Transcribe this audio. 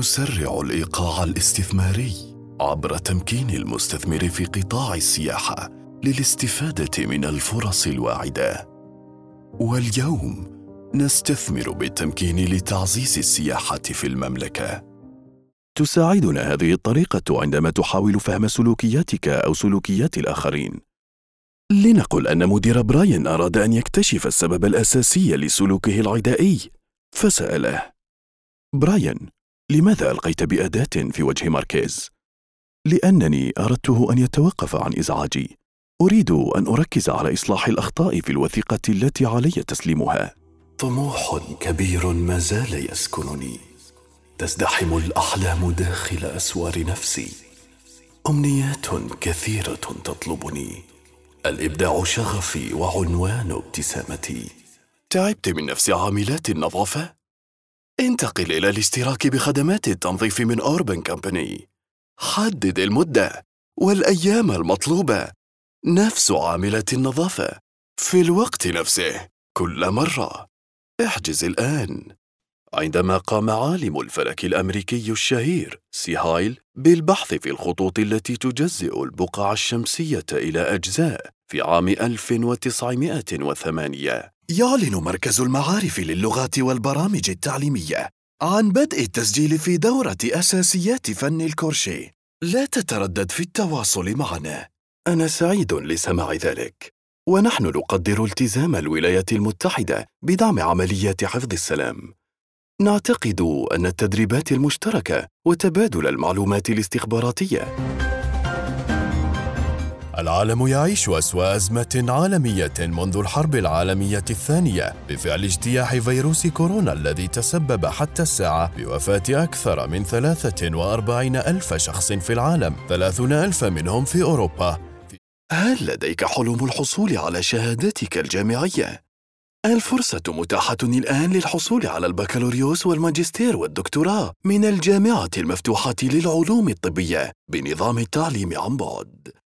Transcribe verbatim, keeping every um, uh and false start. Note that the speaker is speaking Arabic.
نسرع الإيقاع الاستثماري عبر تمكين المستثمر في قطاع السياحة للاستفادة من الفرص الواعدة. واليوم نستثمر بالتمكين لتعزيز السياحة في المملكة. تساعدنا هذه الطريقة عندما تحاول فهم سلوكياتك أو سلوكيات الآخرين. لنقل أن مدير براين أراد أن يكتشف السبب الأساسي لسلوكه العدائي، فسأله: براين، لماذا ألقيت بأداة في وجه ماركيز؟ لأنني أردته أن يتوقف عن إزعاجي. أريد أن أركز على إصلاح الأخطاء في الوثيقة التي علي تسليمها. طموح كبير ما زال يسكنني. تزدحم الأحلام داخل أسوار نفسي. أمنيات كثيرة تطلبني. الإبداع شغفي وعنوان ابتسامتي. تعبت من نفس عاملات النظافة؟ انتقل إلى الاشتراك بخدمات التنظيف من أوربن كامباني. حدد المدة والأيام المطلوبة. نفس عاملة النظافة في الوقت نفسه كل مرة. احجز الآن. عندما قام عالم الفلك الأمريكي الشهير سي هايل بالبحث في الخطوط التي تجزئ البقع الشمسية إلى أجزاء في عام ألف وتسعمائة وثمانية، يعلن مركز المعارف للغات والبرامج التعليمية عن بدء التسجيل في دورة أساسيات فن الكروشيه. لا تتردد في التواصل معنا. أنا سعيد لسماع ذلك، ونحن نقدر التزام الولايات المتحدة بدعم عمليات حفظ السلام. نعتقد أن التدريبات المشتركة وتبادل المعلومات الاستخباراتية. العالم يعيش أسوأ أزمة عالمية منذ الحرب العالمية الثانية بفعل اجتياح فيروس كورونا الذي تسبب حتى الساعة بوفاة أكثر من ثلاثة وأربعين ألف شخص في العالم، ثلاثون ألف منهم في أوروبا. هل لديك حلم الحصول على شهادتك الجامعية؟ الفرصة متاحة الآن للحصول على البكالوريوس والماجستير والدكتوراه من الجامعة المفتوحة للعلوم الطبية بنظام التعليم عن بعد.